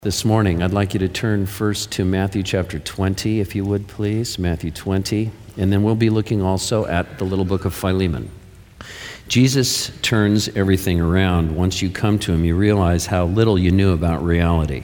This morning, I'd like you to turn first to Matthew chapter 20, if you would, please. Matthew 20. And then we'll be looking also at the little book of Philemon. Jesus turns everything around. Once you come to him, you realize how little you knew about reality.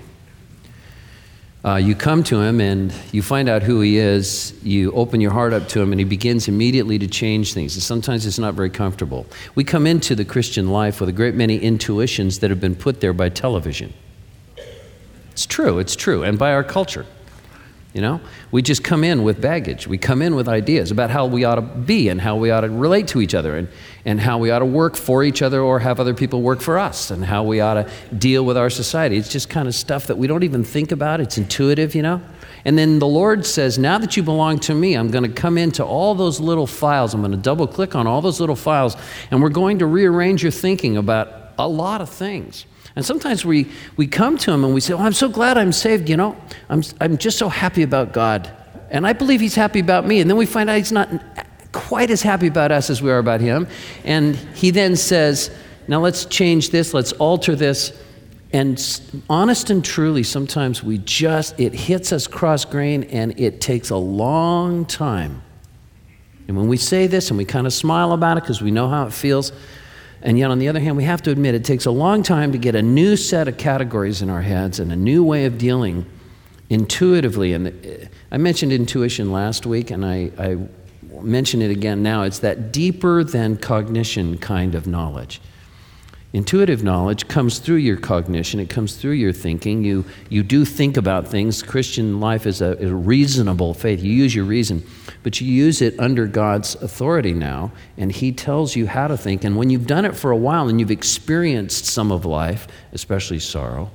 You come to him and you find out who he is. You open your heart up to him and he begins immediately to change things. And sometimes it's not very comfortable. We come into the Christian life with a great many intuitions that have been put there by television. It's true, and by our culture. You know, we just come in with baggage. We come in with ideas about how we ought to be and how we ought to relate to each other and how we ought to work for each other or have other people work for us and how we ought to deal with our society. It's just kind of stuff that we don't even think about. It's intuitive, you know. And then the Lord says, now that you belong to me, I'm going to come into all those little files. I'm going to double click on all those little files and we're going to rearrange your thinking about a lot of things. And sometimes we come to him and we say, oh, I'm so glad I'm saved, you know. I'm just so happy about God. And I believe he's happy about me. And then we find out he's not quite as happy about us as we are about him. And he then says, now let's change this, let's alter this. And honest and truly, sometimes it hits us cross-grain and it takes a long time. And when we say this and we kind of smile about it because we know how it feels, and yet, on the other hand, we have to admit it takes a long time to get a new set of categories in our heads and a new way of dealing intuitively. And I mentioned intuition last week, and I mention it again now. It's that deeper than cognition kind of knowledge. Intuitive knowledge comes through your cognition. It comes through your thinking. You do think about things. Christian life is a reasonable faith. You use your reason, but you use it under God's authority now, and he tells you how to think. And when you've done it for a while and you've experienced some of life, especially sorrow,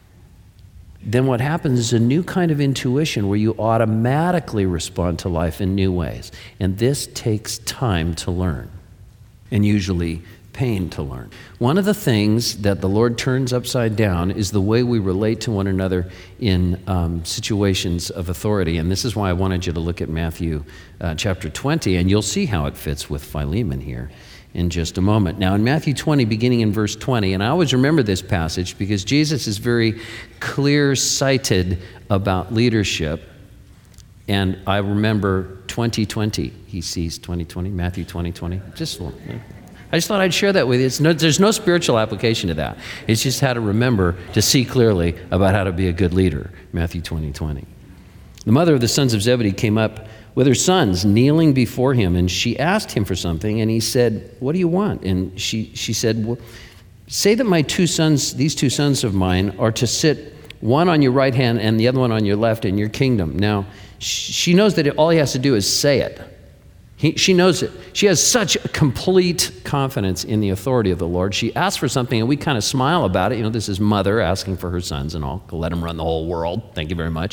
then what happens is a new kind of intuition where you automatically respond to life in new ways. And this takes time to learn, and usually pain to learn. One of the things that the Lord turns upside down is the way we relate to one another in situations of authority. And this is why I wanted you to look at Matthew chapter 20, and you'll see how it fits with Philemon here in just a moment. Now, in Matthew 20, beginning in verse 20, and I always remember this passage because Jesus is very clear-sighted about leadership. And I remember 2020. He sees 2020, Matthew 2020. I just thought I'd share that with you. There's no spiritual application to that. It's just how to remember to see clearly about how to be a good leader, Matthew 20:20. The mother of the sons of Zebedee came up with her sons, kneeling before him, and she asked him for something, and he said, what do you want? And she said, well, say that my these two sons of mine are to sit one on your right hand and the other one on your left in your kingdom. Now, she knows that all he has to do is say it. She knows it. She has such complete confidence in the authority of the Lord. She asks for something, and we kind of smile about it. You know, this is mother asking for her sons and all. Let them run the whole world. Thank you very much.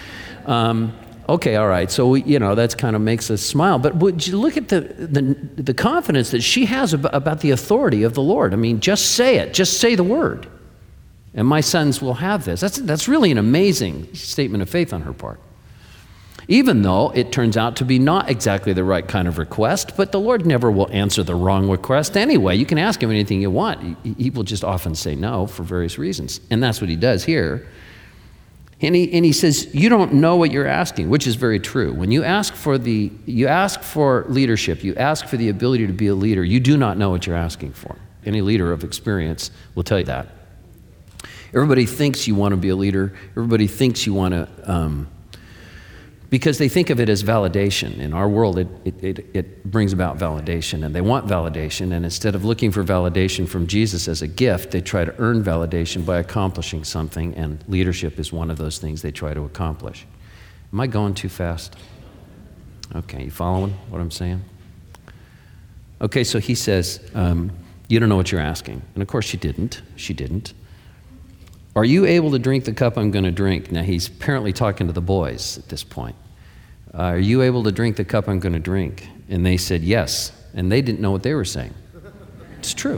Okay, all right. So, that kind of makes us smile. But would you look at the confidence that she has about the authority of the Lord? I mean, just say it. Just say the word. And my sons will have this. That's really an amazing statement of faith on her part. Even though it turns out to be not exactly the right kind of request, but the Lord never will answer the wrong request anyway. You can ask him anything you want. He will just often say no for various reasons. And that's what he does here. And he says, you don't know what you're asking, which is very true. When you ask for leadership, you ask for the ability to be a leader, you do not know what you're asking for. Any leader of experience will tell you that. Everybody thinks you want to be a leader. Everybody thinks you want to... because they think of it as validation. In our world, it brings about validation, and they want validation, and instead of looking for validation from Jesus as a gift, they try to earn validation by accomplishing something, and leadership is one of those things they try to accomplish. Am I going too fast? Okay, you following what I'm saying? Okay, so he says, you don't know what you're asking. And of course she didn't. Are you able to drink the cup I'm going to drink? Now he's apparently talking to the boys at this point. Are you able to drink the cup I'm going to drink? And they said yes. And they didn't know what they were saying. It's true.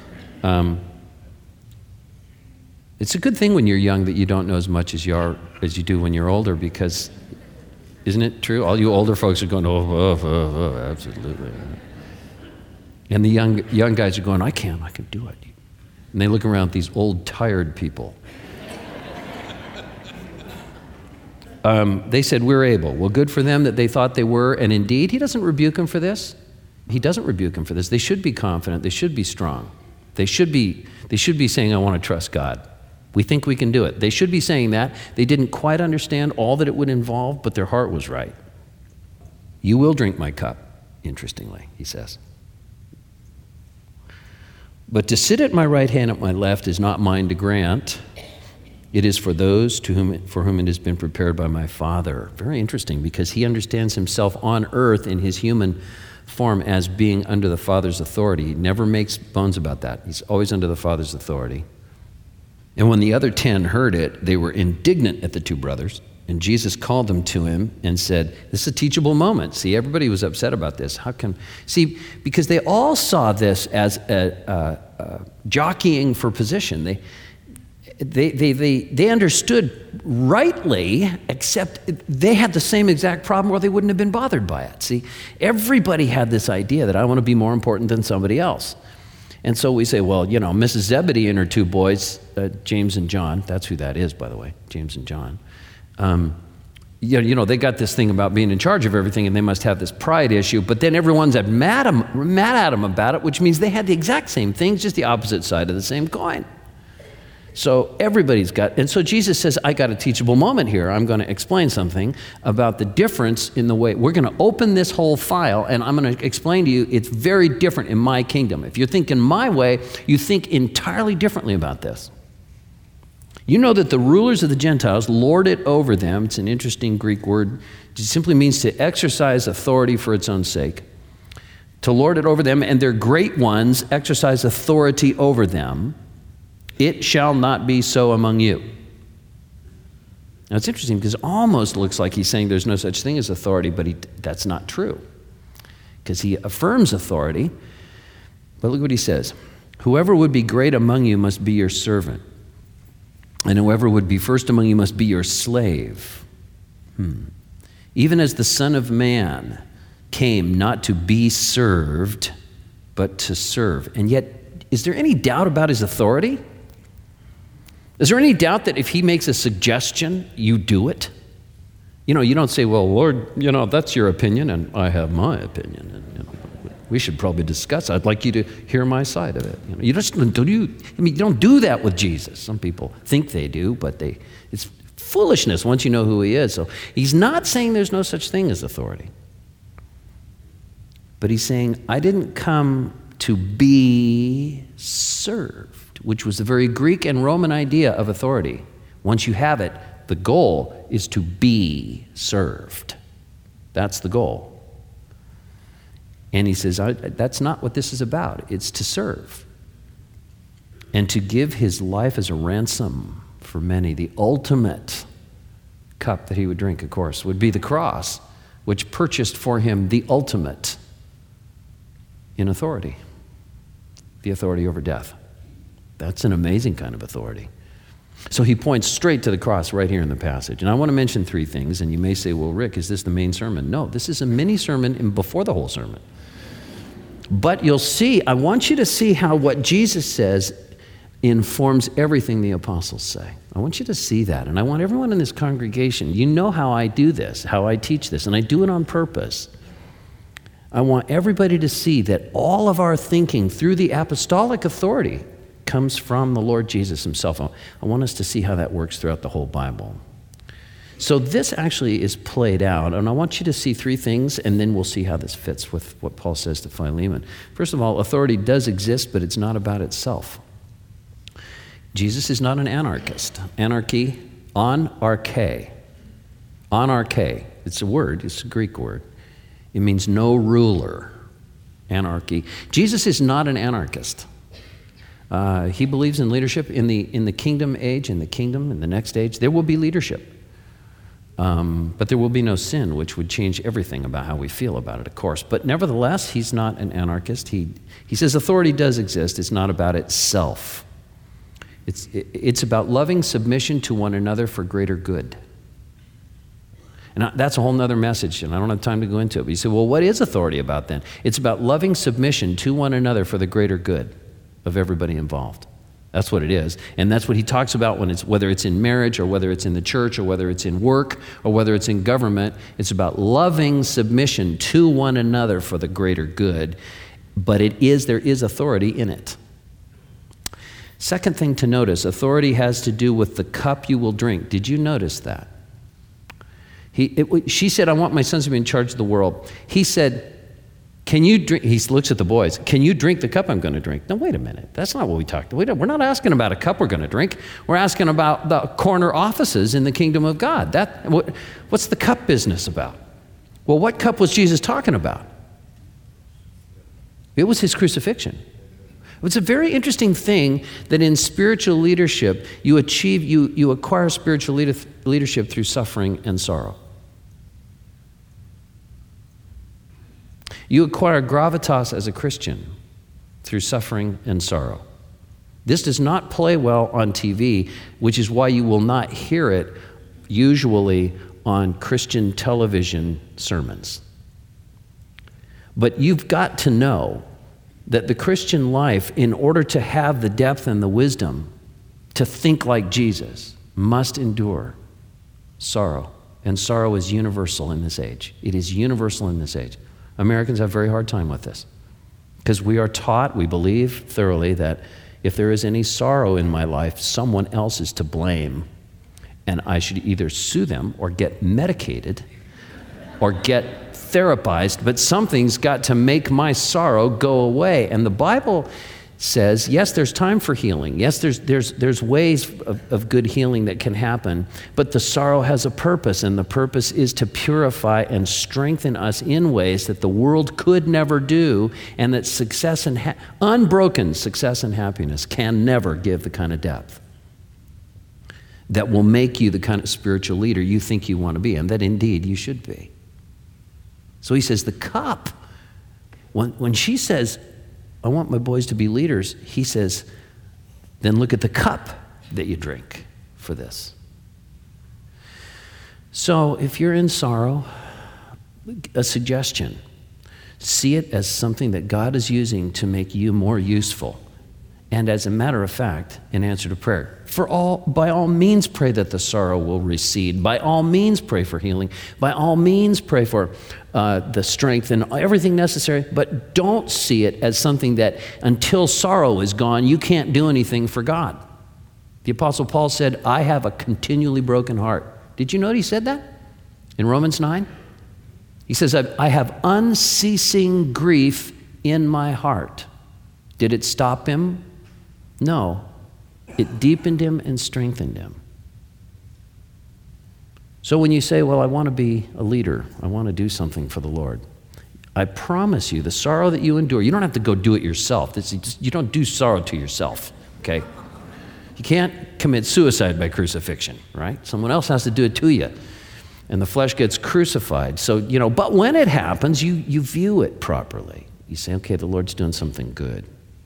It's a good thing when you're young that you don't know as much as you do when you're older, because isn't it true? All you older folks are going, oh, absolutely. And the young guys are going, I can do it. And they look around at these old, tired people. they said, we're able. Well, good for them that they thought they were. And indeed, he doesn't rebuke them for this. He doesn't rebuke them for this. They should be confident. They should be strong. They should be saying, I want to trust God. We think we can do it. They should be saying that. They didn't quite understand all that it would involve, but their heart was right. You will drink my cup, interestingly, he says. But to sit at my right hand at my left is not mine to grant. It is for those for whom it has been prepared by my Father. Very interesting, because he understands himself on earth in his human form as being under the Father's authority. He never makes bones about that. He's always under the Father's authority. And when the other 10 heard it, they were indignant at the two brothers. And Jesus called them to him and said, this is a teachable moment. See, everybody was upset about this. Because they all saw this as a jockeying for position. They understood rightly, except they had the same exact problem or they wouldn't have been bothered by it. See, everybody had this idea that I want to be more important than somebody else. And so we say, well, Mrs. Zebedee and her two boys, James and John, that's who that is, by the way, James and John. They got this thing about being in charge of everything, and they must have this pride issue. But then everyone's mad at them about it, which means they had the exact same things, just the opposite side of the same coin. So everybody's got, and so Jesus says, I got a teachable moment here. I'm going to explain something about the difference in the way, we're going to open this whole file, and I'm going to explain to you, it's very different in my kingdom. If you're thinking my way, you think entirely differently about this. You know that the rulers of the Gentiles lord it over them. It's an interesting Greek word. It simply means to exercise authority for its own sake. To lord it over them, and their great ones exercise authority over them. It shall not be so among you. Now it's interesting because it almost looks like he's saying there's no such thing as authority, but that's not true. Because he affirms authority. But look what he says. Whoever would be great among you must be your servant. And whoever would be first among you must be your slave. Even as the Son of Man came not to be served, but to serve. And yet, is there any doubt about his authority? Is there any doubt that if he makes a suggestion, you do it? You don't say, well, Lord, that's your opinion and I have my opinion. And, we should probably discuss. I'd like you to hear my side of it. You don't do that with Jesus. Some people think they do, but it's foolishness once you know who he is. So he's not saying there's no such thing as authority. But he's saying, I didn't come to be served, which was the very Greek and Roman idea of authority. Once you have it, the goal is to be served. That's the goal. And he says, that's not what this is about. It's to serve. And to give his life as a ransom for many. The ultimate cup that he would drink, of course, would be the cross, which purchased for him the ultimate in authority. The authority over death. That's an amazing kind of authority. So he points straight to the cross right here in the passage. And I want to mention three things, and you may say, well, Rick, is this the main sermon? No, this is a mini sermon before the whole sermon. But you'll see, I want you to see how what Jesus says informs everything the apostles say. I want you to see that. And I want everyone in this congregation, you know how I do this, how I teach this, and I do it on purpose. I want everybody to see that all of our thinking through the apostolic authority comes from the Lord Jesus himself. I want us to see how that works throughout the whole Bible. So this actually is played out, and I want you to see three things, and then we'll see how this fits with what Paul says to Philemon. First of all, authority does exist, but it's not about itself. Jesus is not an anarchist. Anarchy, anarche. Anarche, it's a word, it's a Greek word. It means no ruler, anarchy. Jesus is not an anarchist. He believes in leadership in the kingdom age, in the next age. There will be leadership. But there will be no sin, which would change everything about how we feel about it, of course. But nevertheless, he's not an anarchist. He says authority does exist. It's not about itself. It's about loving submission to one another for greater good. And that's a whole other message, and I don't have time to go into it. But you say, well, what is authority about then? It's about loving submission to one another for the greater good of everybody involved. That's what it is. And that's what he talks about whether it's in marriage or whether it's in the church or whether it's in work or whether it's in government. It's about loving submission to one another for the greater good. But there is authority in it. Second thing to notice, authority has to do with the cup you will drink. Did you notice that? She said, I want my sons to be in charge of the world. He said, can you drink? He looks at the boys. Can you drink the cup I'm going to drink? No, wait a minute. That's not what we talked about. We're not asking about a cup we're going to drink. We're asking about the corner offices in the kingdom of God. What's the cup business about? Well, what cup was Jesus talking about? It was his crucifixion. It's a very interesting thing that in spiritual leadership, you acquire spiritual leadership through suffering and sorrow. You acquire gravitas as a Christian through suffering and sorrow. This does not play well on TV, which is why you will not hear it usually on Christian television sermons. But you've got to know that the Christian life, in order to have the depth and the wisdom to think like Jesus, must endure sorrow. And sorrow is universal in this age. It is universal in this age. Americans have a very hard time with this because we are taught, we believe thoroughly that if there is any sorrow in my life, someone else is to blame, and I should either sue them or get medicated or get therapized, but something's got to make my sorrow go away. And the Bible says, yes, there's time for healing. Yes, there's ways of good healing that can happen, but the sorrow has a purpose, and the purpose is to purify and strengthen us in ways that the world could never do, and that success and unbroken success and happiness can never give the kind of depth that will make you the kind of spiritual leader you think you want to be, and that indeed you should be. So he says the cup, when she says, I want my boys to be leaders, he says, then look at the cup that you drink for this. So if you're in sorrow, a suggestion, see it as something that God is using to make you more useful. And as a matter of fact, in answer to prayer, by all means pray that the sorrow will recede. By all means pray for healing. By all means pray for the strength and everything necessary. But don't see it as something that until sorrow is gone, you can't do anything for God. The Apostle Paul said, I have a continually broken heart. Did you know he said that in Romans 9? He says, I have unceasing grief in my heart. Did it stop him? No. It deepened him and strengthened him. So when you say, well, I want to be a leader, I want to do something for the Lord, I promise you, the sorrow that you endure, you don't have to go do it yourself. You don't do sorrow to yourself, okay? You can't commit suicide by crucifixion, right? Someone else has to do it to you. And the flesh gets crucified. So, but when it happens, you view it properly. You say, okay, the Lord's doing something good.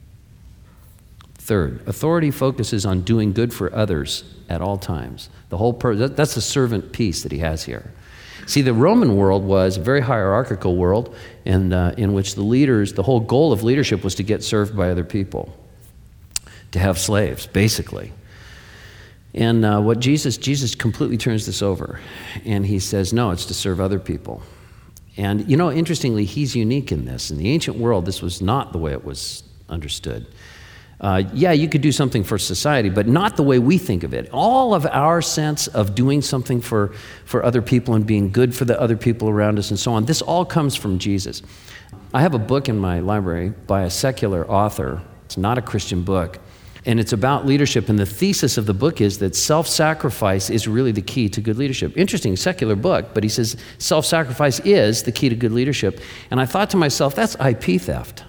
Third, authority focuses on doing good for others at all times. That's the servant piece that he has here. See, the Roman world was a very hierarchical world, and in which the whole goal of leadership was to get served by other people, to have slaves, basically. And what Jesus completely turns this over, and he says, no, it's to serve other people. And interestingly, he's unique in this. In the ancient world, this was not the way it was understood. You could do something for society, but not the way we think of it. All of our sense of doing something for other people and being good for the other people around us and so on, this all comes from Jesus. I have a book in my library by a secular author. It's not a Christian book, and it's about leadership, and the thesis of the book is that self-sacrifice is really the key to good leadership. Interesting, secular book, but he says self-sacrifice is the key to good leadership. And I thought to myself, that's IP theft.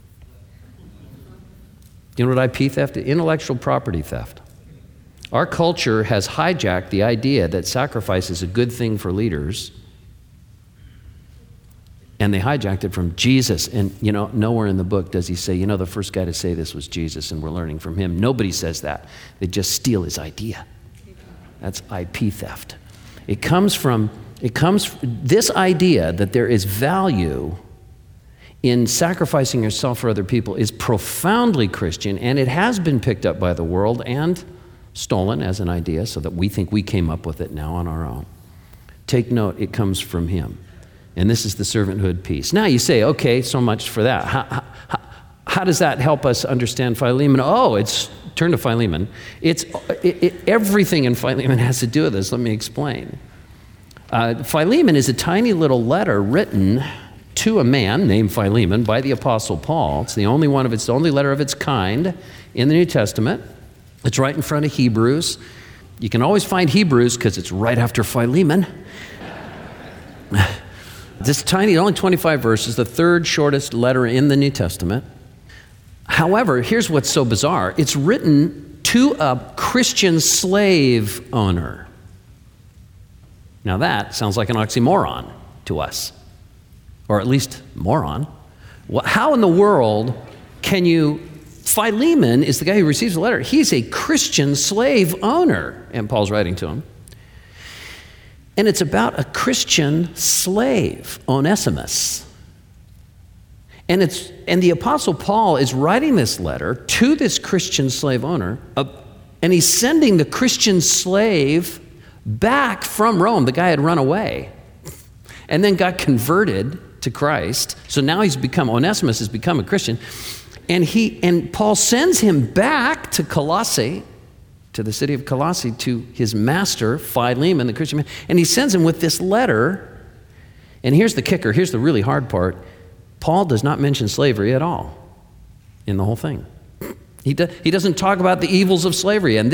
You know what IP theft is? Intellectual property theft. Our culture has hijacked the idea that sacrifice is a good thing for leaders, and they hijacked it from Jesus. And, nowhere in the book does he say, the first guy to say this was Jesus, and we're learning from him. Nobody says that. They just steal his idea. That's IP theft. It comes from this idea that there is value in sacrificing yourself for other people is profoundly Christian, and it has been picked up by the world and stolen as an idea so that we think we came up with it now on our own. Take note, it comes from him. And this is the servanthood piece. Now you say, okay, so much for that. How does that help us understand Philemon? Turn to Philemon. Everything in Philemon has to do with this. Let me explain. Philemon is a tiny little letter written to a man named Philemon by the Apostle Paul. It's the only letter of its kind in the New Testament. It's right in front of Hebrews. You can always find Hebrews because it's right after Philemon. This tiny, only 25 verses, the third shortest letter in the New Testament. However, here's what's so bizarre. It's written to a Christian slave owner. Now that sounds like an oxymoron to us, or at least moron. How in the world can you... Philemon is the guy who receives the letter. He's a Christian slave owner, and Paul's writing to him. And it's about a Christian slave, Onesimus. And the Apostle Paul is writing this letter to this Christian slave owner, and he's sending the Christian slave back from Rome. The guy had run away and then got converted to Christ. So now Onesimus has become a Christian. And Paul sends him back to Colossae, to the city of Colossae, to his master, Philemon, the Christian man. And he sends him with this letter. And here's the kicker. Here's the really hard part. Paul does not mention slavery at all in the whole thing. He doesn't talk about the evils of slavery. And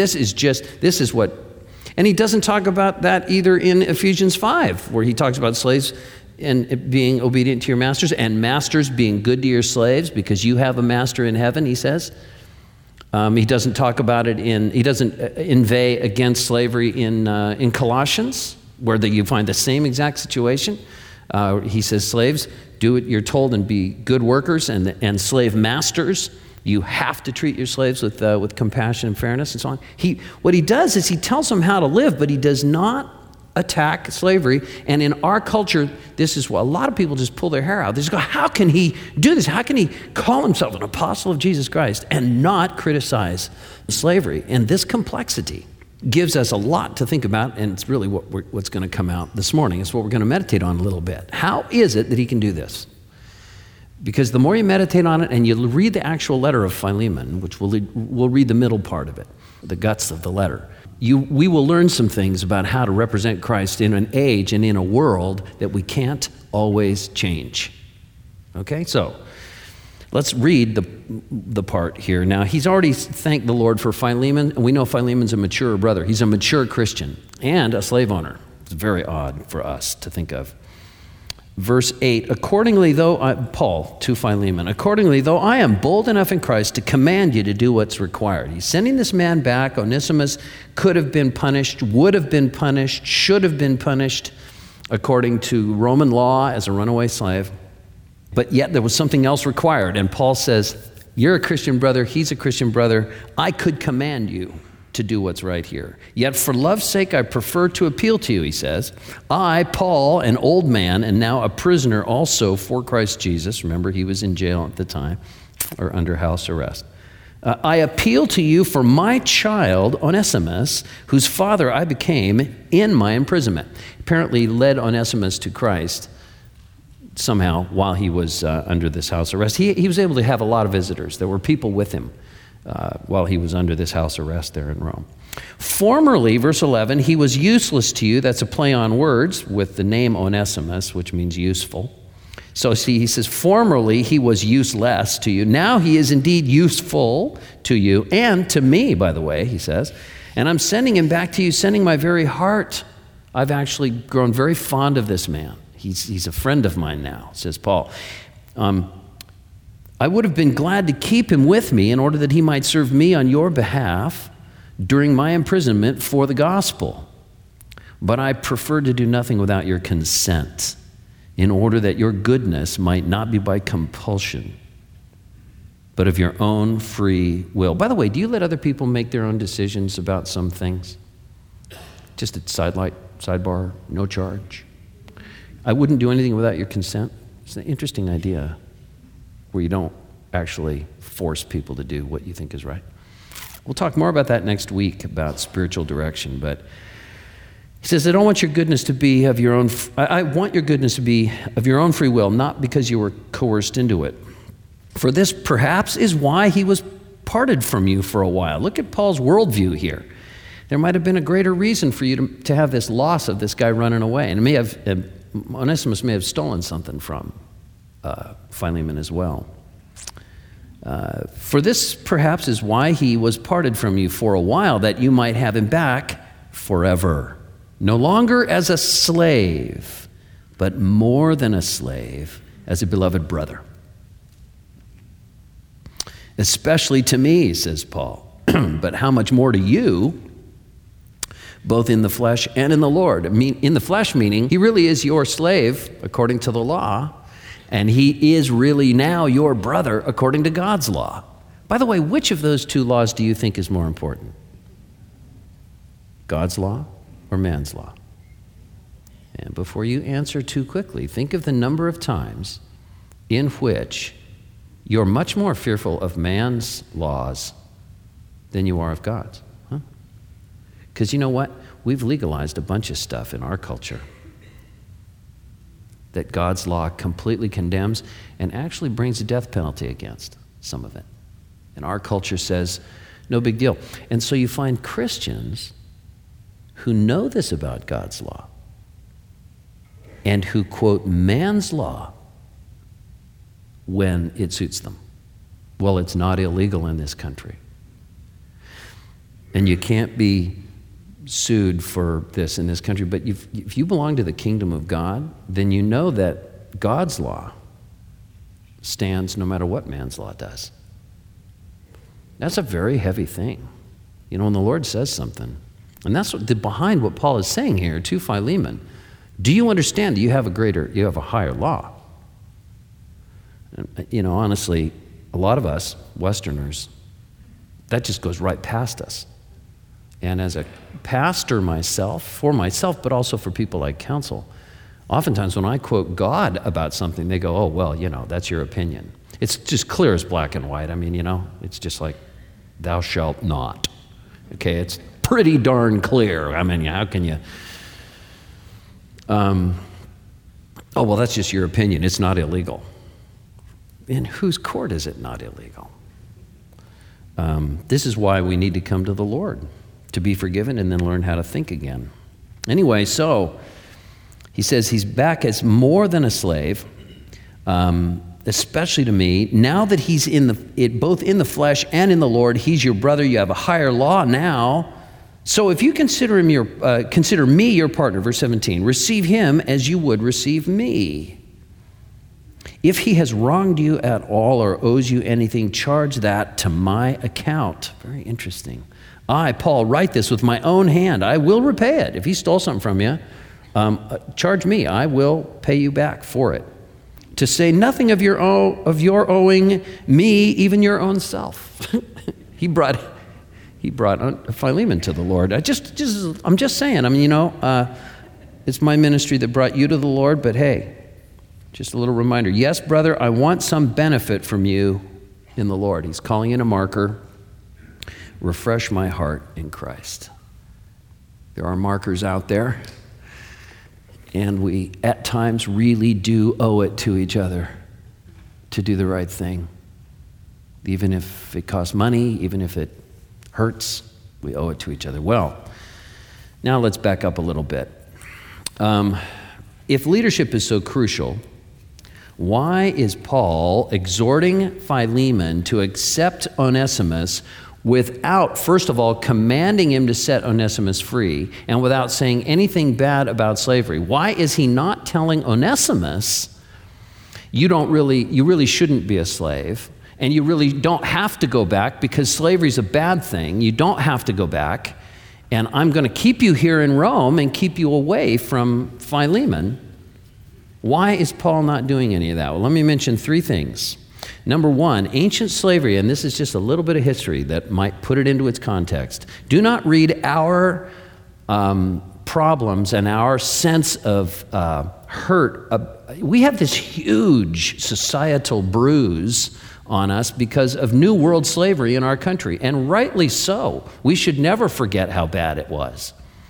and he doesn't talk about that either in Ephesians 5, where he talks about slaves and being obedient to your masters, and masters being good to your slaves because you have a master in heaven, he says. He doesn't talk about it he doesn't inveigh against slavery in Colossians, where you find the same exact situation. He says, slaves, do what you're told and be good workers, and slave masters, you have to treat your slaves with compassion and fairness and so on. What he does is he tells them how to live, but he does not attack slavery. And in our culture, this is what a lot of people just pull their hair out. They just go, how can he do this? How can he call himself an apostle of Jesus Christ and not criticize slavery? And this complexity gives us a lot to think about, and it's really what's going to come out this morning. It's what we're going to meditate on a little bit. How is it that he can do this? Because the more you meditate on it and you read the actual letter of Philemon, which we'll read the middle part of it, the guts of the letter, we will learn some things about how to represent Christ in an age and in a world that we can't always change. Okay, so let's read the part here. Now, he's already thanked the Lord for Philemon, and we know Philemon's a mature brother. He's a mature Christian and a slave owner. It's very odd for us to think of. Verse 8, Paul to Philemon, accordingly, though I am bold enough in Christ to command you to do what's required. He's sending this man back. Onesimus could have been punished, would have been punished, should have been punished according to Roman law as a runaway slave. But yet there was something else required. And Paul says, you're a Christian brother, he's a Christian brother. I could command you to do what's right here. Yet for love's sake, I prefer to appeal to you, he says. I, Paul, an old man, and now a prisoner also for Christ Jesus. Remember, he was in jail at the time, or under house arrest. I appeal to you for my child, Onesimus, whose father I became in my imprisonment. Apparently led Onesimus to Christ somehow while he was under this house arrest. He was able to have a lot of visitors. There were people with him while he was under this house arrest there in Rome. Formerly, verse 11, he was useless to you. That's a play on words with the name Onesimus, which means useful. So see, he says, formerly he was useless to you. Now he is indeed useful to you and to me, by the way, he says. And I'm sending him back to you, sending my very heart. I've actually grown very fond of this man. He's a friend of mine now, says Paul. I would have been glad to keep him with me in order that he might serve me on your behalf during my imprisonment for the gospel. But I prefer to do nothing without your consent, in order that your goodness might not be by compulsion, but of your own free will. By the way, do you let other people make their own decisions about some things? Just a sidebar, no charge. I wouldn't do anything without your consent. It's an interesting idea. where you don't actually force people to do what you think is right. We'll talk more about that next week, about spiritual direction, but he says, I want your goodness to be of your own free will, not because you were coerced into it. For this perhaps is why he was parted from you for a while. Look at Paul's worldview here. There might have been a greater reason for you to have this loss of this guy running away. And Onesimus may have stolen something from Philemon as well. For this perhaps is why he was parted from you for a while, that you might have him back forever. No longer as a slave, but more than a slave, as a beloved brother. Especially to me, says Paul, but how much more to you, both in the flesh and in the Lord. I mean, in the flesh, meaning he really is your slave according to the law, and he is really now your brother according to God's law. By the way, which of those two laws do you think is more important? God's law or man's law? And before you answer too quickly, think of the number of times in which you're much more fearful of man's laws than you are of God's. Because you know what? We've legalized a bunch of stuff in our culture that God's law completely condemns and actually brings a death penalty against some of it. And our culture says, no big deal. And so you find Christians who know this about God's law and who quote man's law when it suits them. Well, it's not illegal in this country. And you can't be sued for this in this country, but if you belong to the kingdom of God, then you know that God's law stands no matter what man's law does. That's a very heavy thing. You know, when the Lord says something, and that's behind what Paul is saying here to Philemon. Do you understand that you have a higher law? You know, honestly, a lot of us, Westerners, that just goes right past us. And as a pastor for myself, but also for people I counsel, oftentimes when I quote God about something, they go, oh, well, you know, that's your opinion. It's just clear as black and white. I mean, you know, it's just like, thou shalt not. Okay, it's pretty darn clear. I mean, how can you... oh, well, that's just your opinion. It's not illegal. In whose court is it not illegal? This is why we need to come to the Lord, to be forgiven and then learn how to think again. Anyway, so he says he's back as more than a slave, especially to me. Now that he's both in the flesh and in the Lord, he's your brother. You have a higher law now. So if you consider me your partner, verse 17, receive him as you would receive me. If he has wronged you at all or owes you anything, charge that to my account. Very interesting. I, Paul, write this with my own hand. I will repay it. If he stole something from you, charge me. I will pay you back for it. To say nothing of your owing me, even your own self. He brought Philemon to the Lord. I'm just saying. I mean, you know, it's my ministry that brought you to the Lord. But hey, just a little reminder. Yes, brother, I want some benefit from you in the Lord. He's calling in a marker. Refresh my heart in Christ. There are markers out there, and we at times really do owe it to each other to do the right thing. Even if it costs money, even if it hurts, we owe it to each other. Well, now let's back up a little bit. If leadership is so crucial, why is Paul exhorting Philemon to accept Onesimus without, first of all, commanding him to set Onesimus free and without saying anything bad about slavery? Why is he not telling Onesimus, you really shouldn't be a slave, and you really don't have to go back because slavery is a bad thing. You don't have to go back, and I'm going to keep you here in Rome and keep you away from Philemon. Why is Paul not doing any of that? Well, let me mention three things. Number one, ancient slavery, and this is just a little bit of history that might put it into its context. Do not read our problems and our sense of hurt, we have this huge societal bruise on us because of New World slavery in our country, and rightly so. We should never forget how bad it was.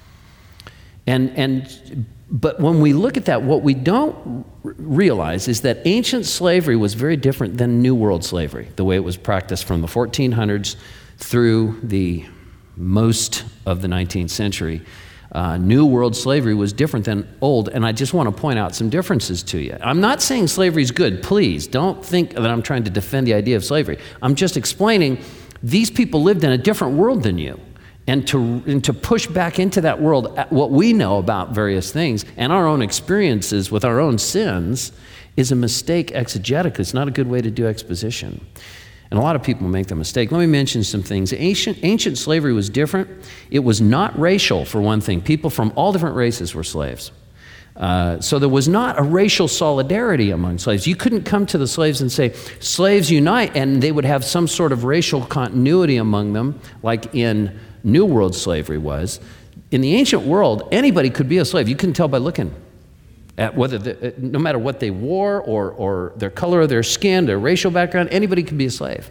But when we look at that, what we don't realize is that ancient slavery was very different than New World slavery, the way it was practiced from the 1400s through the most of the 19th century. New World slavery was different than old, and I just want to point out some differences to you. I'm not saying slavery is good. Please don't think that I'm trying to defend the idea of slavery. I'm just explaining these people lived in a different world than you, and to push back into that world what we know about various things and our own experiences with our own sins is a mistake exegetically. It's not a good way to do exposition. And a lot of people make the mistake. Let me mention some things. Ancient slavery was different. It was not racial, for one thing. People from all different races were slaves. So there was not a racial solidarity among slaves. You couldn't come to the slaves and say, slaves unite, and they would have some sort of racial continuity among them, like in New World slavery was. In the ancient world, anybody could be a slave. You couldn't tell by looking at whether, no matter what they wore or their color of their skin, their racial background, anybody could be a slave.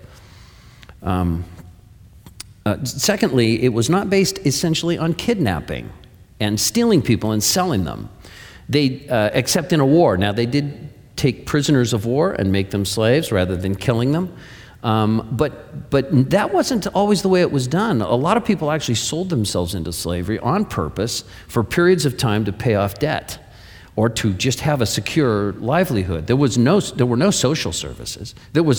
Secondly, it was not based essentially on kidnapping and stealing people and selling them. Except in a war. Now, they did take prisoners of war and make them slaves rather than killing them. But that wasn't always the way it was done. A lot of people actually sold themselves into slavery on purpose for periods of time to pay off debt or to just have a secure livelihood. There were no social services.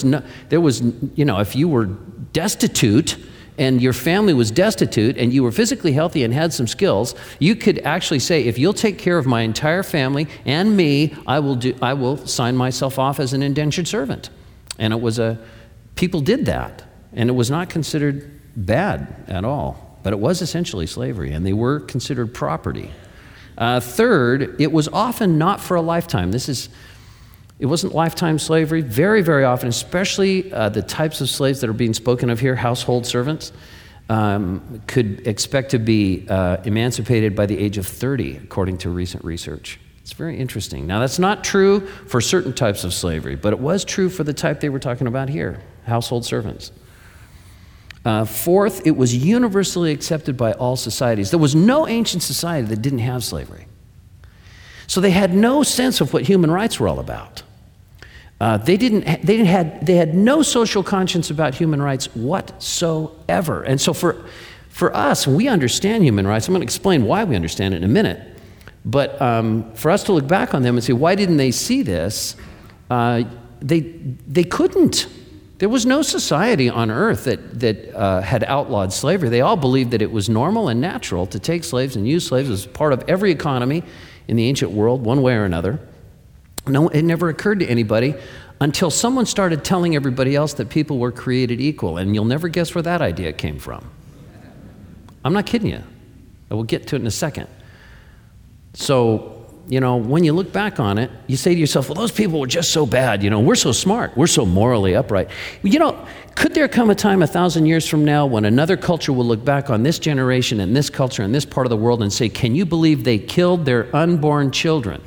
If you were destitute and your family was destitute and you were physically healthy and had some skills, you could actually say, if you'll take care of my entire family and me, I will sign myself off as an indentured servant. And people did that, and it was not considered bad at all, but it was essentially slavery, and they were considered property. Third, it was often not for a lifetime. It wasn't lifetime slavery. Very, very often, especially the types of slaves that are being spoken of here, household servants, could expect to be emancipated by the age of 30, according to recent research. It's very interesting. Now, that's not true for certain types of slavery, but it was true for the type they were talking about here, household servants. Fourth, it was universally accepted by all societies. There was no ancient society that didn't have slavery. So they had no sense of what human rights were all about. They had no social conscience about human rights whatsoever. And so for us, we understand human rights. I'm going to explain why we understand it in a minute. But for us to look back on them and say, why didn't they see this? They couldn't. There was no society on earth that had outlawed slavery. They all believed that it was normal and natural to take slaves and use slaves as part of every economy in the ancient world, one way or another. No, it never occurred to anybody until someone started telling everybody else that people were created equal. And you'll never guess where that idea came from. I'm not kidding you. I will get to it in a second. So, when you look back on it, you say to yourself, well, those people were just so bad. We're so smart. We're so morally upright. Could there come a time 1,000 years from now when another culture will look back on this generation and this culture and this part of the world and say, can you believe they killed their unborn children?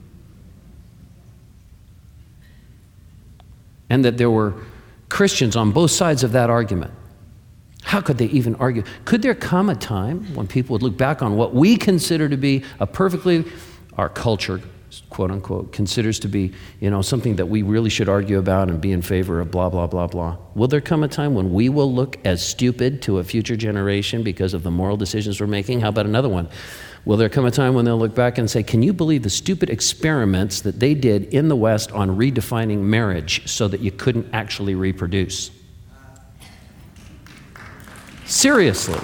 And that there were Christians on both sides of that argument. How could they even argue? Could there come a time when people would look back on what we consider to be our culture, quote unquote, considers to be, something that we really should argue about and be in favor of, blah, blah, blah, blah. Will there come a time when we will look as stupid to a future generation because of the moral decisions we're making? How about another one? Will there come a time when they'll look back and say, can you believe the stupid experiments that they did in the West on redefining marriage so that you couldn't actually reproduce? Seriously.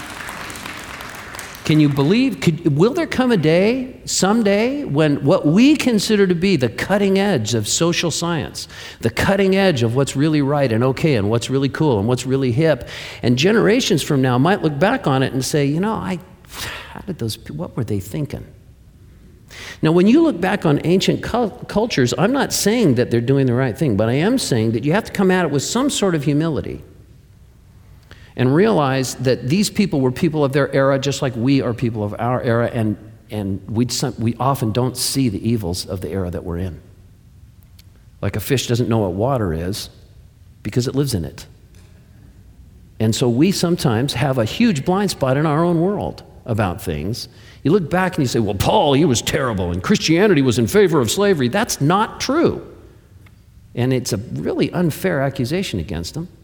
Can you believe, will there come a day, someday, when what we consider to be the cutting edge of social science, the cutting edge of what's really right and okay and what's really cool and what's really hip, and generations from now might look back on it and say, what were they thinking? Now, when you look back on ancient cultures, I'm not saying that they're doing the right thing, but I am saying that you have to come at it with some sort of humility. and realize that these people were people of their era just like we are people of our era, and we often don't see the evils of the era that we're in. Like a fish doesn't know what water is because it lives in it. And so we sometimes have a huge blind spot in our own world about things. You look back and you say, well, Paul, he was terrible, and Christianity was in favor of slavery. That's not true. And it's a really unfair accusation against him.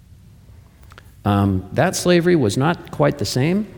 That slavery was not quite the same.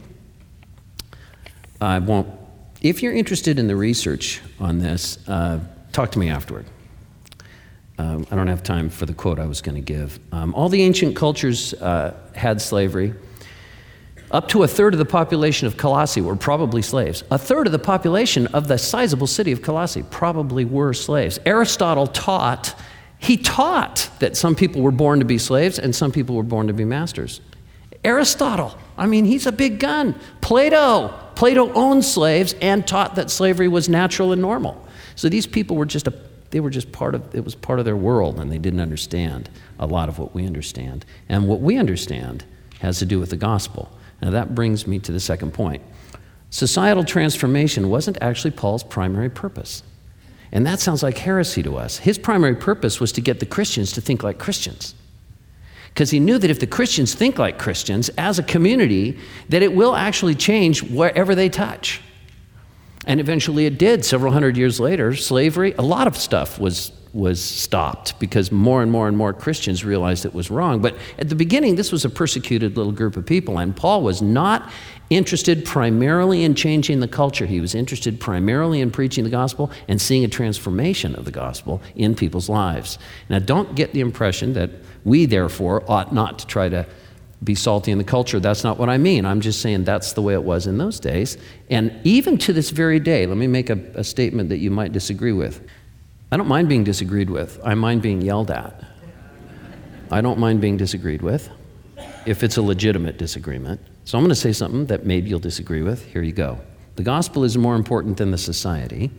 I won't. If you're interested in the research on this, talk to me afterward. I don't have time for the quote I was going to give. All the ancient cultures had slavery. Up to a third of the population of Colossae were probably slaves. A third of the population of the sizable city of Colossae probably were slaves. Aristotle taught that some people were born to be slaves and some people were born to be masters. Aristotle, I mean, he's a big gun. Plato owned slaves and taught that slavery was natural and normal. So these people were just part of their world, and they didn't understand a lot of what we understand. And what we understand has to do with the gospel. Now that brings me to the second point. Societal transformation wasn't actually Paul's primary purpose. And that sounds like heresy to us. His primary purpose was to get the Christians to think like Christians. Because he knew that if the Christians think like Christians as a community, that it will actually change wherever they touch. And eventually it did. Several hundred years later, slavery, a lot of stuff was stopped because more and more and more Christians realized it was wrong. But at the beginning, this was a persecuted little group of people, and Paul was not interested primarily in changing the culture. He was interested primarily in preaching the gospel and seeing a transformation of the gospel in people's lives. Now, don't get the impression that we, therefore, ought not to try to be salty in the culture. That's not what I mean. I'm just saying that's the way it was in those days. And even to this very day, let me make a statement that you might disagree with. I don't mind being disagreed with. I mind being yelled at. I don't mind being disagreed with if it's a legitimate disagreement. So I'm going to say something that maybe you'll disagree with. Here you go. The gospel is more important than the society.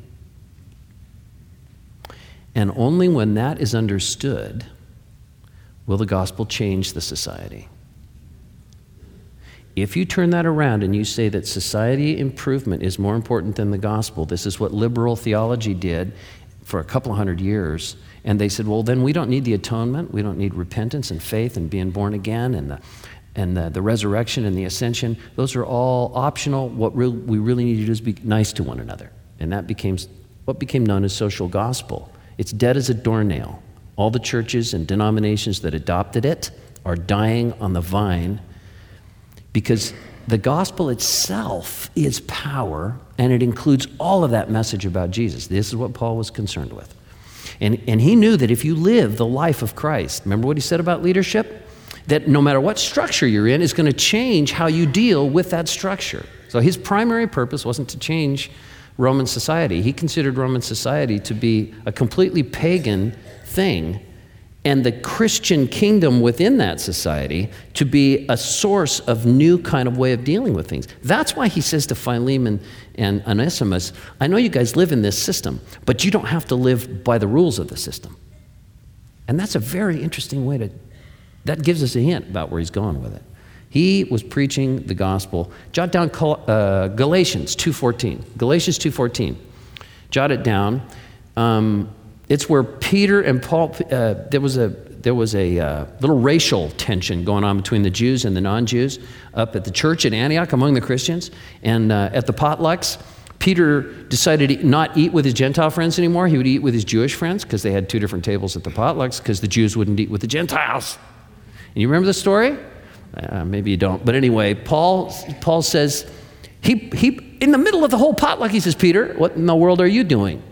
And only when that is understood will the gospel change the society. If you turn that around and you say that society improvement is more important than the gospel, this is what liberal theology did for a couple of hundred years, and they said, well, then we don't need the atonement, we don't need repentance and faith and being born again and the resurrection and the ascension. Those are all optional. What we really need to do is be nice to one another. And that became what became known as social gospel. It's dead as a doornail. All the churches and denominations that adopted it are dying on the vine because the gospel itself is power, and it includes all of that message about Jesus. This is what Paul was concerned with. And he knew that if you live the life of Christ, remember what he said about leadership? That no matter what structure you're in, is going to change how you deal with that structure. So his primary purpose wasn't to change Roman society. He considered Roman society to be a completely pagan thing, and the Christian kingdom within that society to be a source of new kind of way of dealing with things. That's why he says to Philemon and Onesimus, I know you guys live in this system, but you don't have to live by the rules of the system. And that's a very interesting way that gives us a hint about where he's going with it. He was preaching the gospel. Jot down Galatians 2:14. Galatians 2:14. Jot it down. It's where Peter and Paul, there was a little racial tension going on between the Jews and the non-Jews up at the church at Antioch among the Christians. And at the potlucks, Peter decided to not eat with his Gentile friends anymore. He would eat with his Jewish friends because they had two different tables at the potlucks because the Jews wouldn't eat with the Gentiles. And you remember the story? Maybe you don't. But anyway, Paul says, he in the middle of the whole potluck, he says, Peter, what in the world are you doing?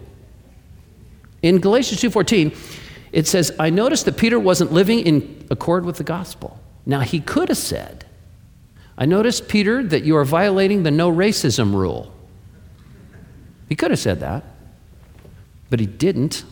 In Galatians 2:14, it says, I noticed that Peter wasn't living in accord with the gospel. Now, he could have said, I noticed, Peter, that you are violating the no racism rule. He could have said that, but he didn't.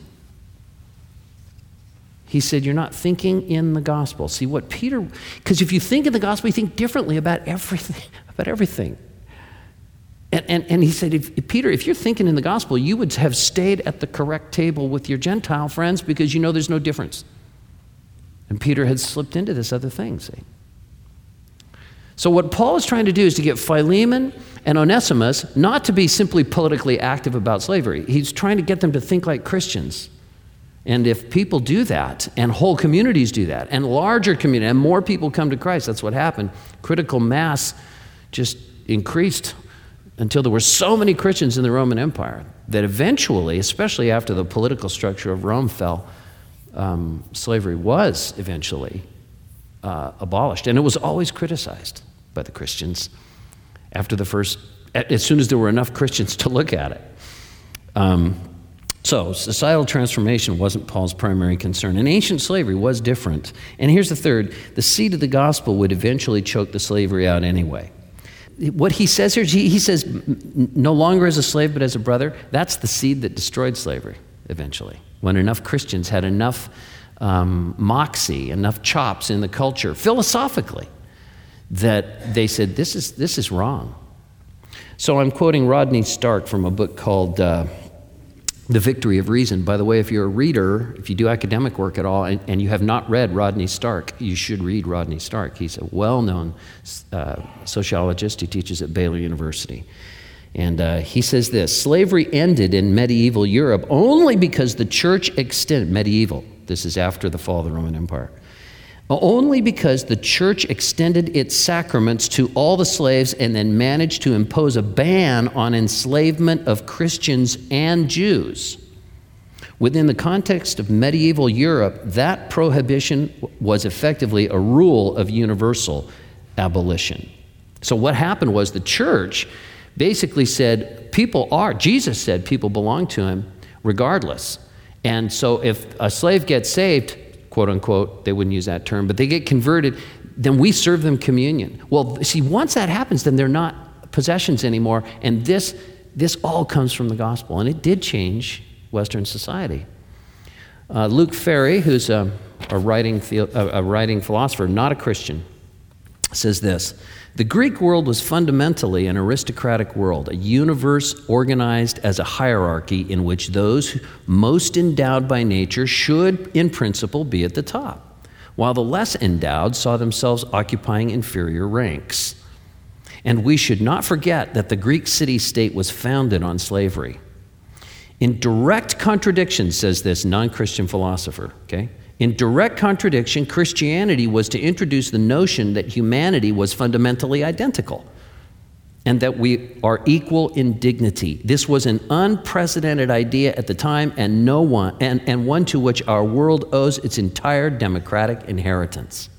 He said, you're not thinking in the gospel. See what Peter, because if you think in the gospel, you think differently about everything. And he said, Peter, if you're thinking in the gospel, you would have stayed at the correct table with your Gentile friends because you know there's no difference. And Peter had slipped into this other thing, see. So what Paul is trying to do is to get Philemon and Onesimus not to be simply politically active about slavery. He's trying to get them to think like Christians. And if people do that, and whole communities do that, and larger communities, and more people come to Christ, that's what happened. Critical mass just increased until there were so many Christians in the Roman Empire that eventually, especially after the political structure of Rome fell, slavery was eventually abolished. And it was always criticized by the Christians as soon as there were enough Christians to look at it. So societal transformation wasn't Paul's primary concern. And ancient slavery was different. And here's the third. The seed of the gospel would eventually choke the slavery out anyway. What he says here, he says, no longer as a slave but as a brother. That's the seed that destroyed slavery eventually. When enough Christians had enough moxie, enough chops in the culture, philosophically, that they said, this is wrong. So I'm quoting Rodney Stark from a book called The Victory of Reason. By the way, if you're a reader, if you do academic work at all, and you have not read Rodney Stark, you should read Rodney Stark. He's a well-known sociologist. He teaches at Baylor University. And he says this: slavery ended in medieval Europe only because the church extended, medieval, this is after the fall of the Roman Empire, only because the church extended its sacraments to all the slaves and then managed to impose a ban on enslavement of Christians and Jews. Within the context of medieval Europe, that prohibition was effectively a rule of universal abolition. So what happened was the church basically said Jesus said people belong to him regardless. And so if a slave gets saved, quote unquote, they wouldn't use that term, but they get converted, then we serve them communion. Well, see, once that happens, then they're not possessions anymore, and this all comes from the gospel, and it did change Western society. Luke Ferry, who's a writing philosopher, not a Christian, says this: the Greek world was fundamentally an aristocratic world, a universe organized as a hierarchy in which those most endowed by nature should, in principle, be at the top, while the less endowed saw themselves occupying inferior ranks. And we should not forget that the Greek city-state was founded on slavery. In direct contradiction, says this non-Christian philosopher, okay? In direct contradiction, Christianity was to introduce the notion that humanity was fundamentally identical and that we are equal in dignity. This was an unprecedented idea at the time and one to which our world owes its entire democratic inheritance.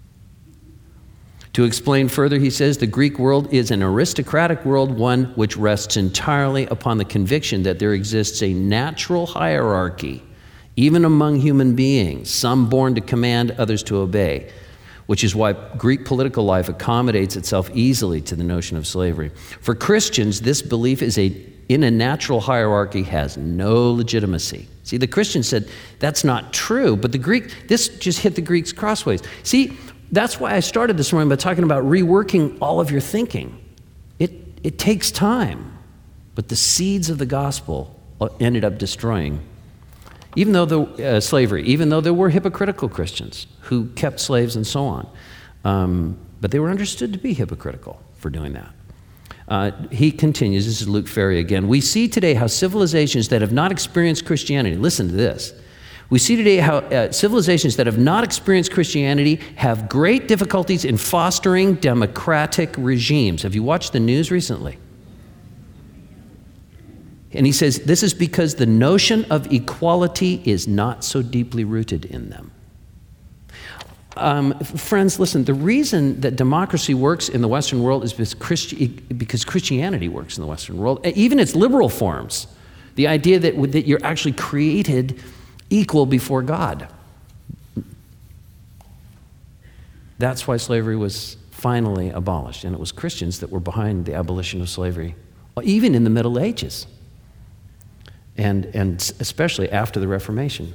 To explain further, he says, the Greek world is an aristocratic world, one which rests entirely upon the conviction that there exists a natural hierarchy even among human beings, some born to command, others to obey, which is why Greek political life accommodates itself easily to the notion of slavery. For Christians, this belief in a natural hierarchy has no legitimacy. See, the Christians said that's not true, but this just hit the Greeks crossways. See, that's why I started this morning by talking about reworking all of your thinking. It takes time, but the seeds of the gospel ended up destroying even though slavery, even though there were hypocritical Christians who kept slaves and so on. But they were understood to be hypocritical for doing that. He continues, this is Luke Ferry again. We see today how civilizations that have not experienced Christianity, listen to this. We see today how civilizations that have not experienced Christianity have great difficulties in fostering democratic regimes. Have you watched the news recently? And he says, this is because the notion of equality is not so deeply rooted in them. Friends, listen, the reason that democracy works in the Western world is because Christianity works in the Western world, even its liberal forms. The idea that you're actually created equal before God. That's why slavery was finally abolished, and it was Christians that were behind the abolition of slavery, even in the Middle Ages. And especially after the Reformation.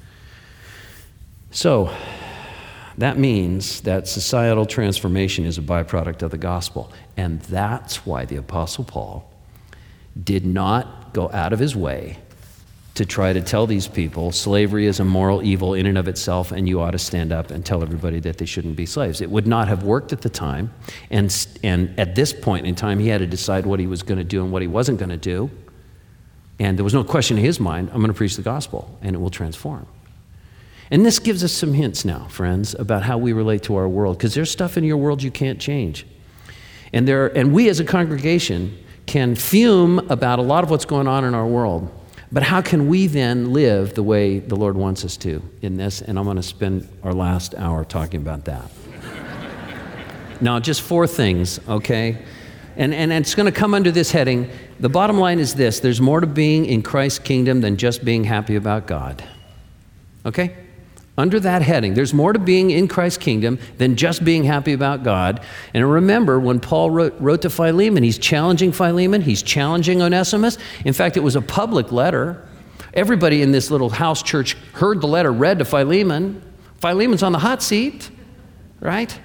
So, that means that societal transformation is a byproduct of the gospel. And that's why the Apostle Paul did not go out of his way to try to tell these people slavery is a moral evil in and of itself, and you ought to stand up and tell everybody that they shouldn't be slaves. It would not have worked at the time, and at this point in time, he had to decide what he was going to do and what he wasn't going to do, and there was no question in his mind, I'm going to preach the gospel, and it will transform. And this gives us some hints now, friends, about how we relate to our world, because there's stuff in your world you can't change. And we as a congregation can fume about a lot of what's going on in our world, but how can we then live the way the Lord wants us to in this? And I'm going to spend our last hour talking about that. Now, just 4 things, okay? And it's going to come under this heading. The bottom line is this: there's more to being in Christ's kingdom than just being happy about God. Okay? Under that heading, there's more to being in Christ's kingdom than just being happy about God. And remember, when Paul wrote to Philemon, he's challenging Philemon, he's challenging Onesimus. In fact, it was a public letter. Everybody in this little house church heard the letter read to Philemon. Philemon's on the hot seat, right?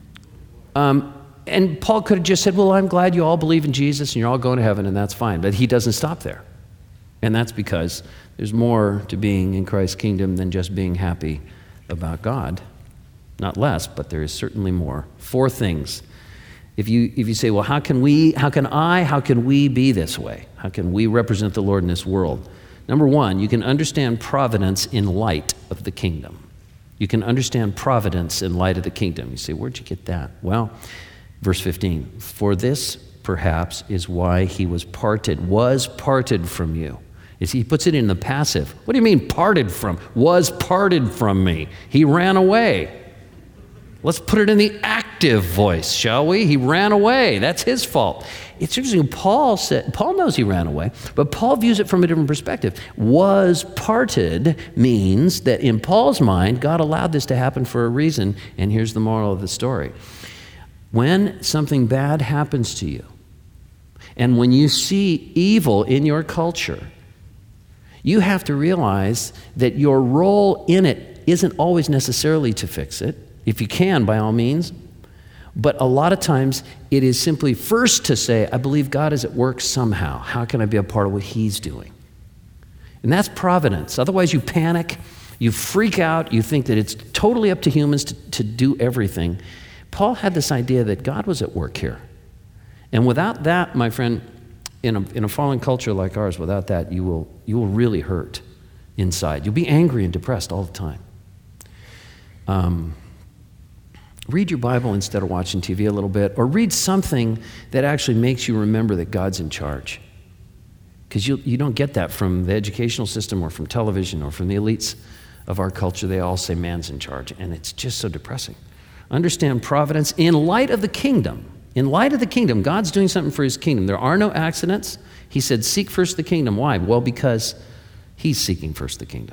And Paul could have just said, well, I'm glad you all believe in Jesus and you're all going to heaven, and that's fine. But he doesn't stop there. And that's because there's more to being in Christ's kingdom than just being happy about God. Not less, but there is certainly more. 4 things. If you say, well, how can we be this way? How can we represent the Lord in this world? Number 1, you can understand providence in light of the kingdom. You can understand providence in light of the kingdom. You say, where'd you get that? Well, verse 15, for this perhaps is why he was parted from you. He puts it in the passive. What do you mean parted from? Was parted from me. He ran away. Let's put it in the active voice, shall we? He ran away. That's his fault. It's interesting. Paul knows he ran away, but Paul views it from a different perspective. Was parted means that in Paul's mind, God allowed this to happen for a reason, and here's the moral of the story. When something bad happens to you, and when you see evil in your culture, you have to realize that your role in it isn't always necessarily to fix it. If you can, by all means. But a lot of times, it is simply first to say, I believe God is at work somehow. How can I be a part of what he's doing? And that's providence. Otherwise, you panic, you freak out, you think that it's totally up to humans to do everything. Paul had this idea that God was at work here. And without that, my friend, in a fallen culture like ours, without that, you will really hurt inside. You'll be angry and depressed all the time. Read your Bible instead of watching TV a little bit, or read something that actually makes you remember that God's in charge. Because you don't get that from the educational system or from television or from the elites of our culture. They all say man's in charge, and it's just so depressing. Understand providence in light of the kingdom. In light of the kingdom, God's doing something for his kingdom. There are no accidents. He said, seek first the kingdom. Why? Well, because he's seeking first the kingdom.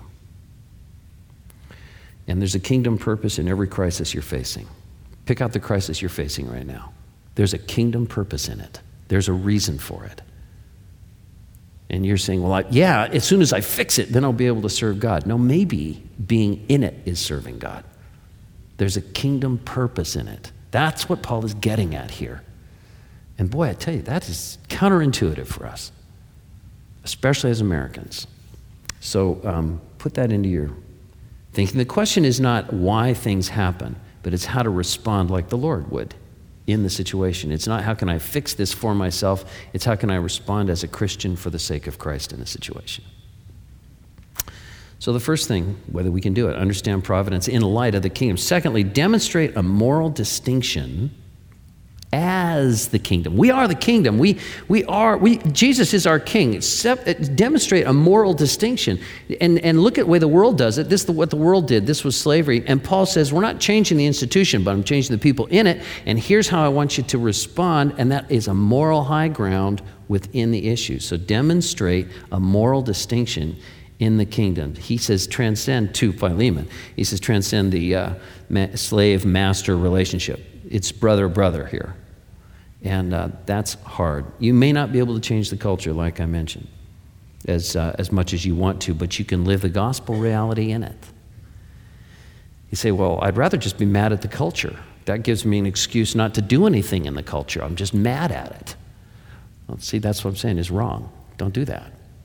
And there's a kingdom purpose in every crisis you're facing. Pick out the crisis you're facing right now. There's a kingdom purpose in it. There's a reason for it. And you're saying, well, as soon as I fix it, then I'll be able to serve God. No, maybe being in it is serving God. There's a kingdom purpose in it. That's what Paul is getting at here. And boy, I tell you, that is counterintuitive for us, especially as Americans. So put that into your thinking. The question is not why things happen, but it's how to respond like the Lord would in the situation. It's not how can I fix this for myself, it's how can I respond as a Christian for the sake of Christ in the situation. So the first thing, whether we can do it, understand providence in light of the kingdom. Secondly, demonstrate a moral distinction as the kingdom. We are the kingdom. Jesus is our king. Demonstrate a moral distinction. And look at the way the world does it. This is what the world did. This was slavery. And Paul says, we're not changing the institution, but I'm changing the people in it. And here's how I want you to respond. And that is a moral high ground within the issue. So demonstrate a moral distinction in the kingdom. He says transcend to Philemon. He says transcend the slave-master relationship. It's brother here. And that's hard. You may not be able to change the culture, like I mentioned, as much as you want to, but you can live the gospel reality in it. You say, well, I'd rather just be mad at the culture. That gives me an excuse not to do anything in the culture. I'm just mad at it. Well, see, that's what I'm saying is wrong. Don't do that.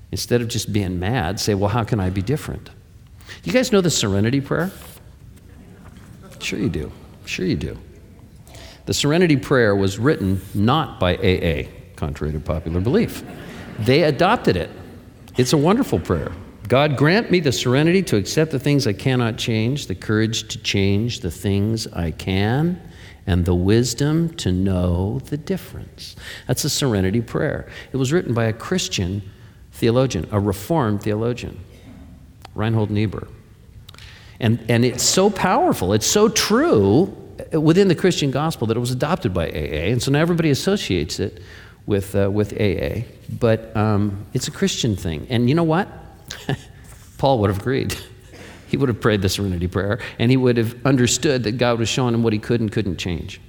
Instead of just being mad, say, well, how can I be different? You guys know the Serenity Prayer? Sure you do. Sure you do. The Serenity Prayer was written not by AA, contrary to popular belief. They adopted it. It's a wonderful prayer. God, grant me the serenity to accept the things I cannot change, the courage to change the things I can, and the wisdom to know the difference. That's the Serenity Prayer. It was written by a Christian theologian, a Reformed theologian, Reinhold Niebuhr. And it's so powerful, it's so true within the Christian gospel that it was adopted by AA, and so now everybody associates it with AA. But it's a Christian thing. And you know what? Paul would have agreed. He would have prayed the Serenity Prayer, and he would have understood that God was showing him what he could and couldn't change.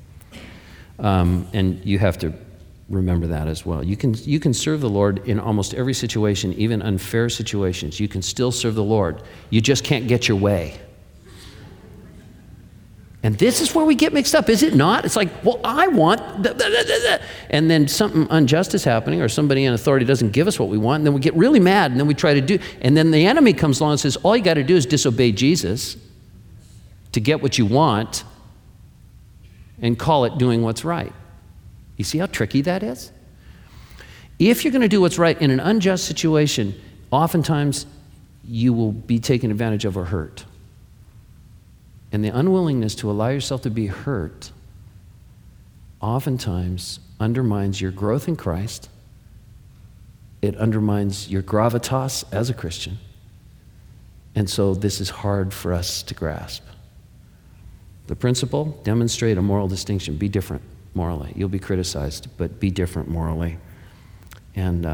And you have to remember that as well. You can serve the Lord in almost every situation, even unfair situations. You can still serve the Lord. You just can't get your way. And this is where we get mixed up, is it not? It's like, well, I want, and then something unjust is happening, or somebody in authority doesn't give us what we want, and then we get really mad, and then we try to do, and then the enemy comes along and says, all you got to do is disobey Jesus to get what you want and call it doing what's right. You see how tricky that is? If you're going to do what's right in an unjust situation, oftentimes you will be taken advantage of or hurt. And the unwillingness to allow yourself to be hurt oftentimes undermines your growth in Christ. It undermines your gravitas as a Christian. And so this is hard for us to grasp. The principle, demonstrate a moral distinction. Be different morally. You'll be criticized, but be different morally. And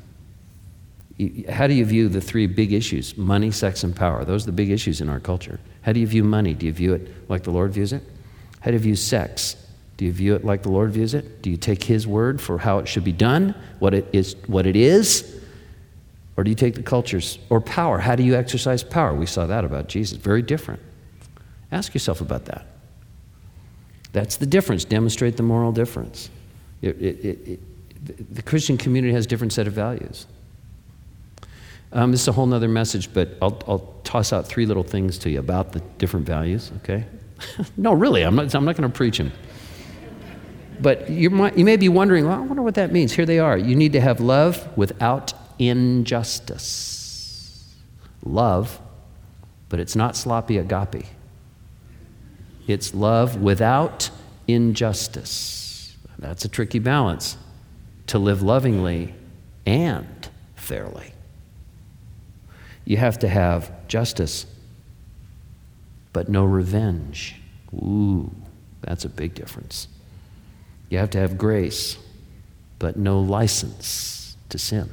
how do you view the three big issues? Money, sex, and power. Those are the big issues in our culture. How do you view money? Do you view it like the Lord views it? How do you view sex? Do you view it like the Lord views it? Do you take His word for how it should be done, what it is? Or do you take the culture's? Or power? How do you exercise power? We saw that about Jesus. Very different. Ask yourself about that. That's the difference. Demonstrate the moral difference. The Christian community has a different set of values. This is a whole other message, but I'll toss out three little things to you about the different values, okay? No, really, I'm not going to preach them. But you may be wondering, well, I wonder what that means. Here they are. You need to have love without injustice. Love, but it's not sloppy agape. It's love without injustice. That's a tricky balance, to live lovingly and fairly. You have to have justice, but no revenge. Ooh, that's a big difference. You have to have grace, but no license to sin.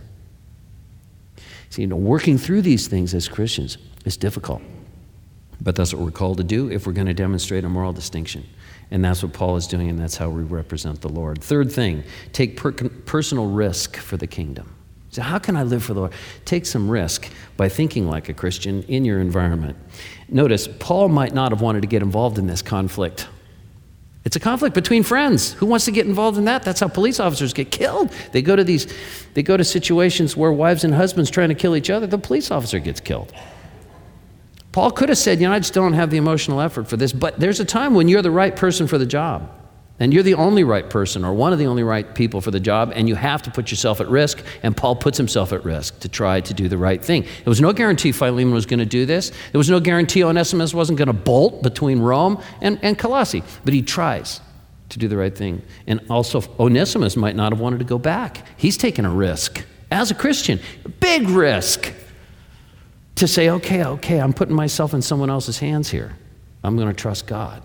See, working through these things as Christians is difficult, but that's what we're called to do if we're going to demonstrate a moral distinction. And that's what Paul is doing, and that's how we represent the Lord. Third thing, take personal risk for the kingdom. So how can I live for the Lord? Take some risk by thinking like a Christian in your environment. Notice, Paul might not have wanted to get involved in this conflict. It's a conflict between friends. Who wants to get involved in that? That's how police officers get killed. They go to situations where wives and husbands trying to kill each other. The police officer gets killed. Paul could have said, I just don't have the emotional effort for this, but there's a time when you're the right person for the job. And you're the only right person or one of the only right people for the job, and you have to put yourself at risk, and Paul puts himself at risk to try to do the right thing. There was no guarantee Philemon was going to do this. There was no guarantee Onesimus wasn't going to bolt between Rome and Colossae, but he tries to do the right thing. And also, Onesimus might not have wanted to go back. He's taken a risk as a Christian, a big risk, to say, okay, I'm putting myself in someone else's hands here. I'm going to trust God.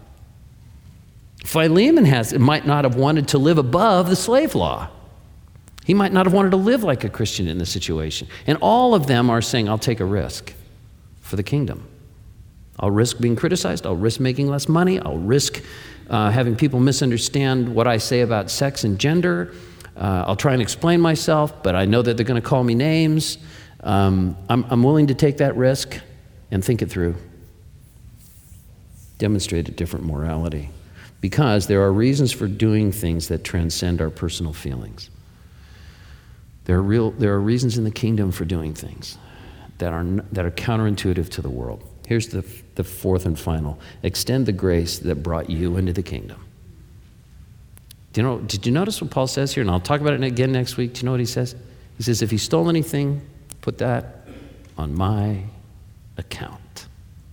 Philemon might not have wanted to live above the slave law. He might not have wanted to live like a Christian in this situation. And all of them are saying, I'll take a risk for the kingdom. I'll risk being criticized. I'll risk making less money. I'll risk having people misunderstand what I say about sex and gender. I'll try and explain myself, but I know that they're going to call me names. I'm willing to take that risk and think it through. Demonstrate a different morality. Because there are reasons for doing things that transcend our personal feelings. There are reasons in the kingdom for doing things that are counterintuitive to the world. Here's the fourth and final. Extend the grace that brought you into the kingdom. Did you notice what Paul says here? And I'll talk about it again next week. Do you know what he says? He says, if you stole anything, put that on my account.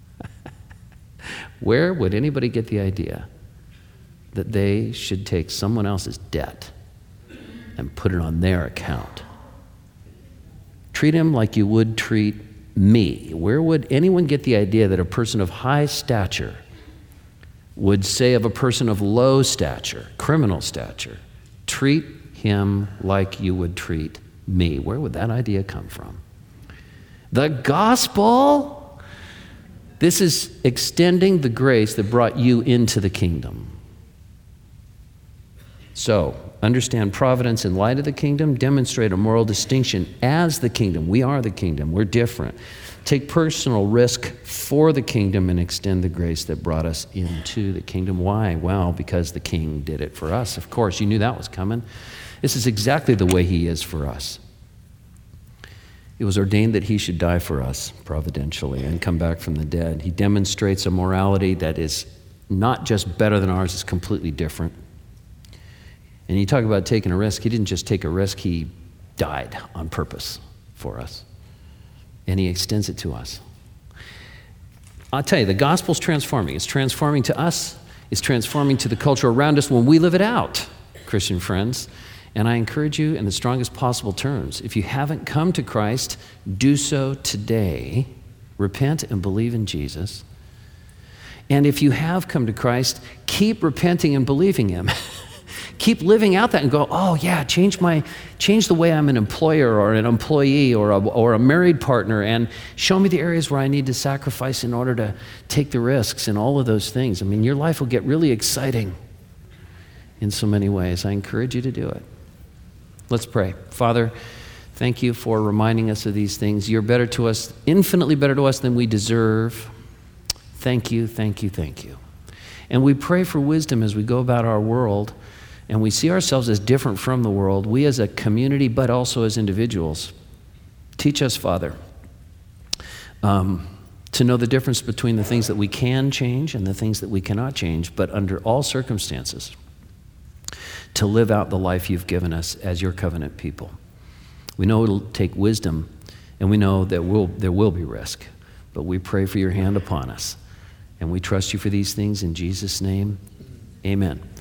Where would anybody get the idea that they should take someone else's debt and put it on their account? Treat him like you would treat me. Where would anyone get the idea that a person of high stature would say of a person of low stature, criminal stature, treat him like you would treat me? Where would that idea come from? The gospel. This is extending the grace that brought you into the kingdom. So, understand providence in light of the kingdom, demonstrate a moral distinction as the kingdom. We are the kingdom, we're different. Take personal risk for the kingdom and extend the grace that brought us into the kingdom. Why? Well, because the king did it for us. Of course, you knew that was coming. This is exactly the way he is for us. It was ordained that he should die for us providentially and come back from the dead. He demonstrates a morality that is not just better than ours, it's completely different. And you talk about taking a risk. He didn't just take a risk, he died on purpose for us. And he extends it to us. I'll tell you, the gospel's transforming. It's transforming to us. It's transforming to the culture around us when we live it out, Christian friends. And I encourage you in the strongest possible terms, if you haven't come to Christ, do so today. Repent and believe in Jesus. And if you have come to Christ, keep repenting and believing him. Keep living out that and go, oh yeah, change the way I'm an employer or an employee or a married partner, and show me the areas where I need to sacrifice in order to take the risks and all of those things. I mean, your life will get really exciting in so many ways. I encourage you to do it. Let's pray. Father, thank you for reminding us of these things. You're better to us, infinitely better to us than we deserve. Thank you, thank you, thank you. And we pray for wisdom as we go about our world, and we see ourselves as different from the world, we as a community, but also as individuals. Teach us, Father, to know the difference between the things that we can change and the things that we cannot change, but under all circumstances, to live out the life you've given us as your covenant people. We know it'll take wisdom, and we know that there will be risk, but we pray for your hand upon us. And we trust you for these things in Jesus' name. Amen.